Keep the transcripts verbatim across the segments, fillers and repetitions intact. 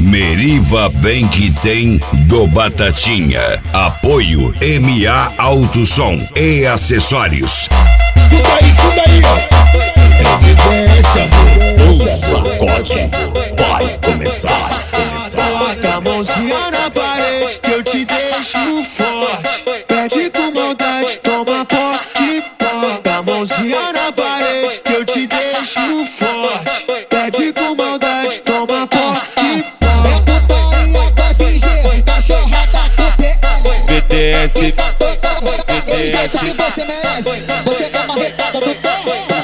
Meriva vem que tem do Batatinha. Apoio M A Alto Som e Acessórios. Escuta aí, escuta aí, evidência, amor. O sacode vai começar, começar. Bota a mãozinha na parede que eu te deixo forte. Pede com maldade, toma poque, bota a mãozinha na parede que eu te deixo forte. Pede com maldade, toma poque, bota. É putaria da F G, cachorrada com P L. B T S, É o jeito que você merece. Você quer marretada do pé.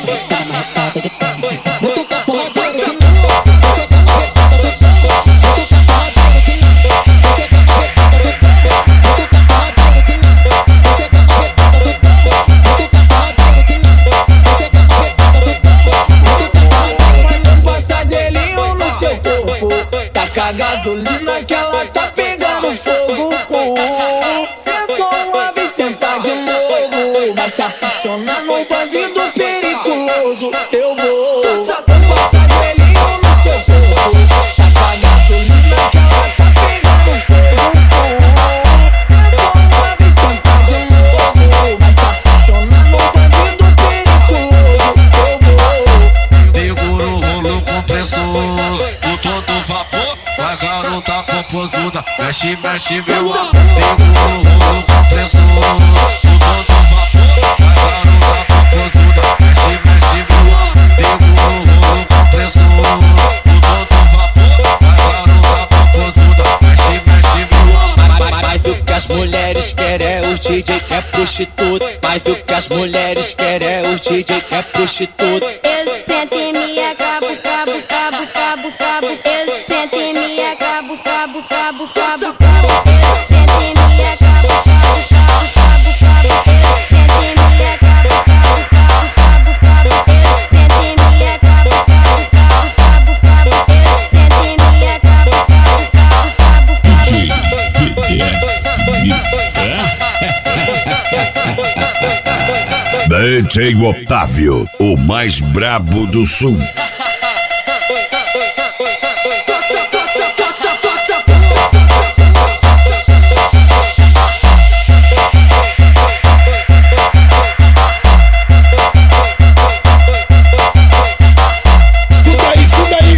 Mutuca porradeiro de novo. Você quer marretada do pé. Mutuca porradeiro de novo. Você quer marretada do pé. Mutuca porradeiro de novo. Você quer marretada do pé. Mutuca porradeiro de novo. Você quer marretada do pé. Mutuca porradeiro de novo. Passa gelinho no seu corpo, taca gasolina que ela tá pegando fogo. Sentou uma vez, senta de novo, vai se apaixonar num bandido periculoso. Eu vou passa gelinho no seu corpo, taca gasolina que ela tá pegando fogo. Sentou uma vez, senta de novo, vai se apaixonar num bandido periculoso. Eu vou Segura o rolo compressor, o todo vapor, a garota popozuda, mexe, mexe meu amor. Segura o rolo compressor, o todo vapor, a garota popozuda, mexe, mexe meu amor. Segura o rolo compressor, o todo vapor, a garota popozuda, mexe, mexe meu amor. mais do que as mulheres querem é os D J que é prostituta. Mais do que as mulheres querem é os D J que é prostituta. Eu sento e me acabo, cabo, cabo, cabo, cabo. Eu sento e me acabo, cabo, cabo, cabo, cabo. Eu sento e me acabo, cabo, cabo, cabo, cabo. Eu sento e me acabo, cabo, cabo, cabo, cabo. Eu sento e me acabo, cabo, cabo, cabo, cabo. Eu sento e me acabo, cabo, cabo, cabo, cabo. B T S Mix. D J Otávio, o mais brabo do sul. Escuta aí, escuta aí,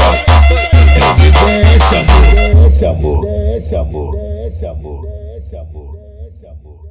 evidência, amor. Evidência, amor. Evidência, amor. Evidência, amor. Evidência, amor.